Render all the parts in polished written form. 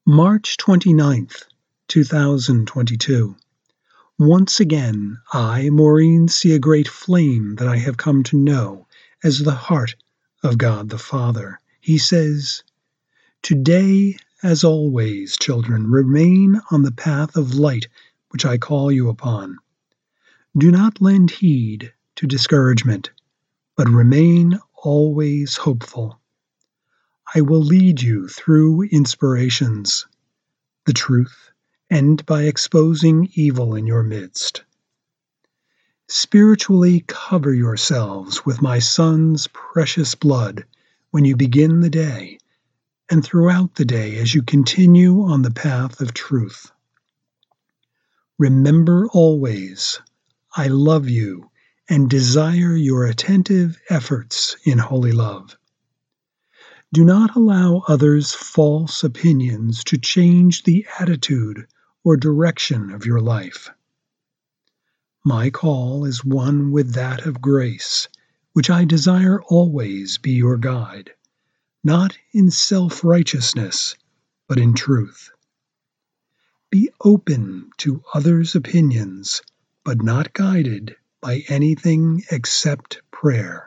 March 29th, 2022. Once again, I, Maureen, see a great flame that I have come to know as the heart of God the Father. He says, "Today, as always, children, remain on the path of light which I call you upon. Do not lend heed to discouragement, but remain always hopeful. I will lead you through inspirations, the truth, and by exposing evil in your midst. Spiritually cover yourselves with my Son's precious blood when you begin the day and throughout the day as you continue on the path of truth. Remember always, I love you and desire your attentive efforts in holy love. Do not allow others' false opinions to change the attitude or direction of your life. My call is one with that of grace, which I desire always be your guide, not in self-righteousness, but in truth. Be open to others' opinions, but not guided by anything except prayer."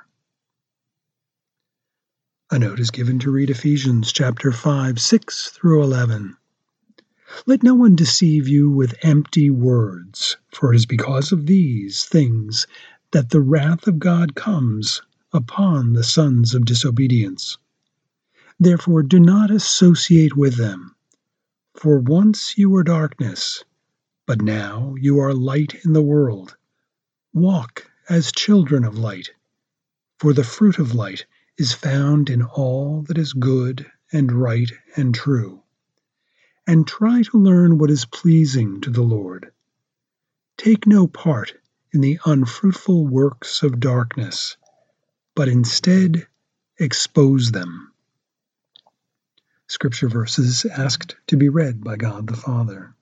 A note is given to read Ephesians chapter 5, 6 through 11. "Let no one deceive you with empty words, for it is because of these things that the wrath of God comes upon the sons of disobedience. Therefore do not associate with them. For once you were darkness, but now you are light in the world. Walk as children of light, for the fruit of light is found in all that is good and right and true. And try to learn what is pleasing to the Lord. Take no part in the unfruitful works of darkness, but instead expose them." Scripture verses asked to be read by God the Father.